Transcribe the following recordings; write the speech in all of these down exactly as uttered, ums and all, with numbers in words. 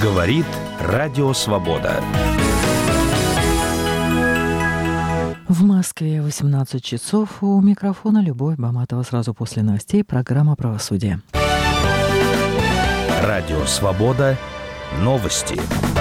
Говорит Радио Свобода. В Москве восемнадцать часов. У микрофона Любовь Баматова. Сразу после новостей программа «Правосудие». Радио Свобода. Новости.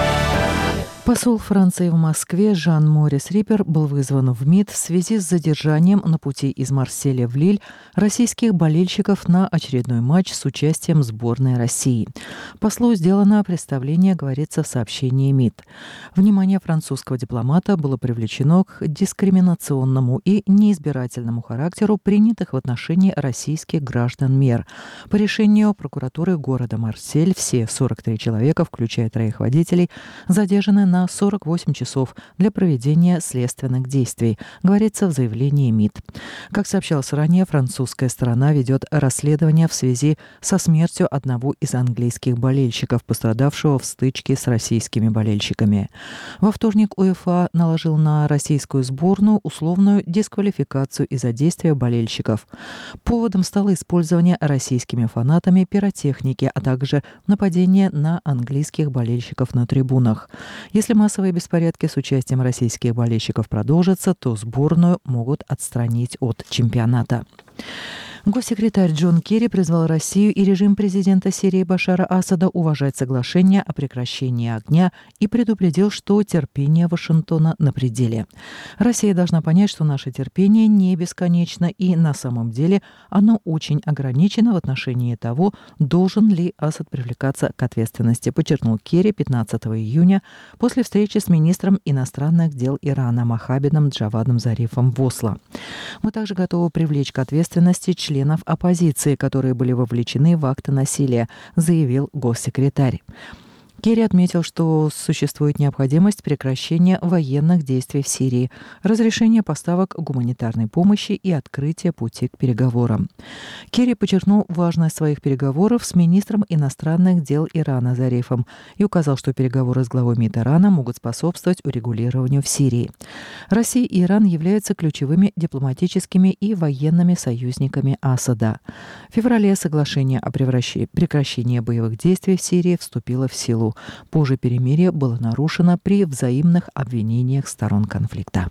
Посол Франции в Москве Жан-Морис Рипер был вызван в МИД в связи с задержанием на пути из Марселя в Лиль российских болельщиков на очередной матч с участием сборной России. Послу сделано представление, говорится в сообщении МИД. Внимание французского дипломата было привлечено к дискриминационному и неизбирательному характеру принятых в отношении российских граждан мер. По решению прокуратуры города Марсель все сорок три человека, включая троих водителей, задержаны на сорок восемь часов для проведения следственных действий, говорится в заявлении МИД. Как сообщалось ранее, французская сторона ведет расследование в связи со смертью одного из английских болельщиков, пострадавшего в стычке с российскими болельщиками. Во вторник УЕФА наложил на российскую сборную условную дисквалификацию из-за действия болельщиков. Поводом стало использование российскими фанатами пиротехники, а также нападение на английских болельщиков на трибунах. Если массовые беспорядки с участием российских болельщиков продолжатся, то сборную могут отстранить от чемпионата. Госсекретарь Джон Керри призвал Россию и режим президента Сирии Башара Асада уважать соглашение о прекращении огня и предупредил, что терпение Вашингтона на пределе. Россия должна понять, что наше терпение не бесконечно, и на самом деле оно очень ограничено в отношении того, должен ли Асад привлекаться к ответственности, подчеркнул Керри пятнадцатого июня после встречи с министром иностранных дел Ирана Мохаммедом Джавадом Зарифом в Осло. Мы также готовы привлечь к ответственности членов оппозиции, которые были вовлечены в акты насилия, заявил госсекретарь. Керри отметил, что существует необходимость прекращения военных действий в Сирии, разрешения поставок гуманитарной помощи и открытия пути к переговорам. Керри подчеркнул важность своих переговоров с министром иностранных дел Ирана Зарифом и указал, что переговоры с главой МИД Ирана могут способствовать урегулированию в Сирии. Россия и Иран являются ключевыми дипломатическими и военными союзниками Асада. В феврале соглашение о прекращении боевых действий в Сирии вступило в силу. Позже перемирие было нарушено при взаимных обвинениях сторон конфликта.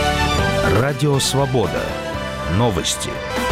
Радио Свобода. Новости.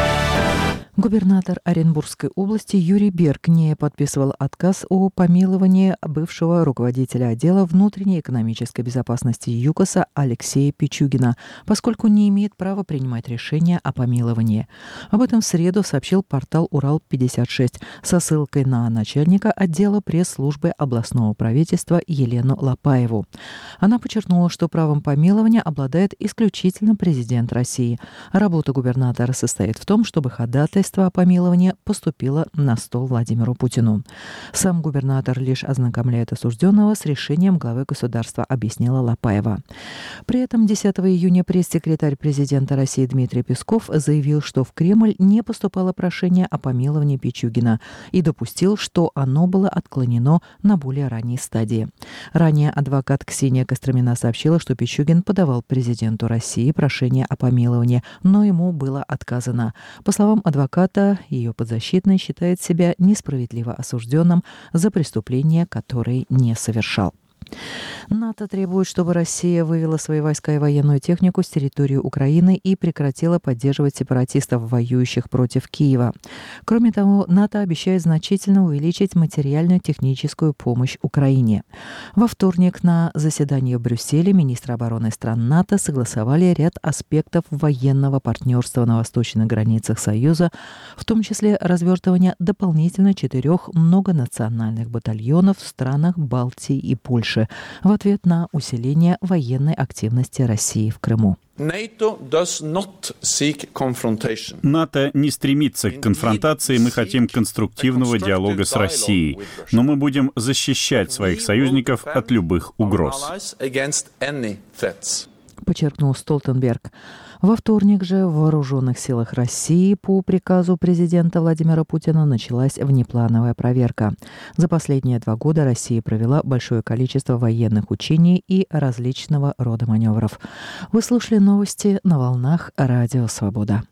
Губернатор Оренбургской области Юрий Берг не подписывал отказ о помиловании бывшего руководителя отдела внутренней экономической безопасности ЮКОСа Алексея Пичугина, поскольку не имеет права принимать решения о помиловании. Об этом в среду сообщил портал Урал пятьдесят шесть со ссылкой на начальника отдела пресс-службы областного правительства Елену Лопаеву. Она подчеркнула, что правом помилования обладает исключительно президент России. Работа губернатора состоит в том, чтобы ходатайство о помиловании поступило на стол Владимиру Путину. Сам губернатор лишь ознакомляет осужденного с решением главы государства, объяснила Лопаева. При этом десятого июня пресс-секретарь президента России Дмитрий Песков заявил, что в Кремль не поступало прошение о помиловании Пичугина и допустил, что оно было отклонено на более ранней стадии. Ранее адвокат Ксения Костромина сообщила, что Пичугин подавал президенту России прошение о помиловании, но ему было отказано. По словам адвоката, ее подзащитный считает себя несправедливо осужденным за преступления, которые не совершал. НАТО требует, чтобы Россия вывела свои войска и военную технику с территории Украины и прекратила поддерживать сепаратистов, воюющих против Киева. Кроме того, НАТО обещает значительно увеличить материальную техническую помощь Украине. Во вторник на заседании в Брюсселе министры обороны стран НАТО согласовали ряд аспектов военного партнерства на восточных границах Союза, в том числе развертывание дополнительно четырех многонациональных батальонов в странах Балтии и Польши в ответ на усиление военной активности России в Крыму. НАТО не стремится к конфронтации, мы хотим конструктивного диалога с Россией, но мы будем защищать своих союзников от любых угроз, подчеркнул Столтенберг. Во вторник же в Вооруженных силах России по приказу президента Владимира Путина началась внеплановая проверка. За последние два года Россия провела большое количество военных учений и различного рода маневров. Вы слушали новости на волнах Радио Свобода.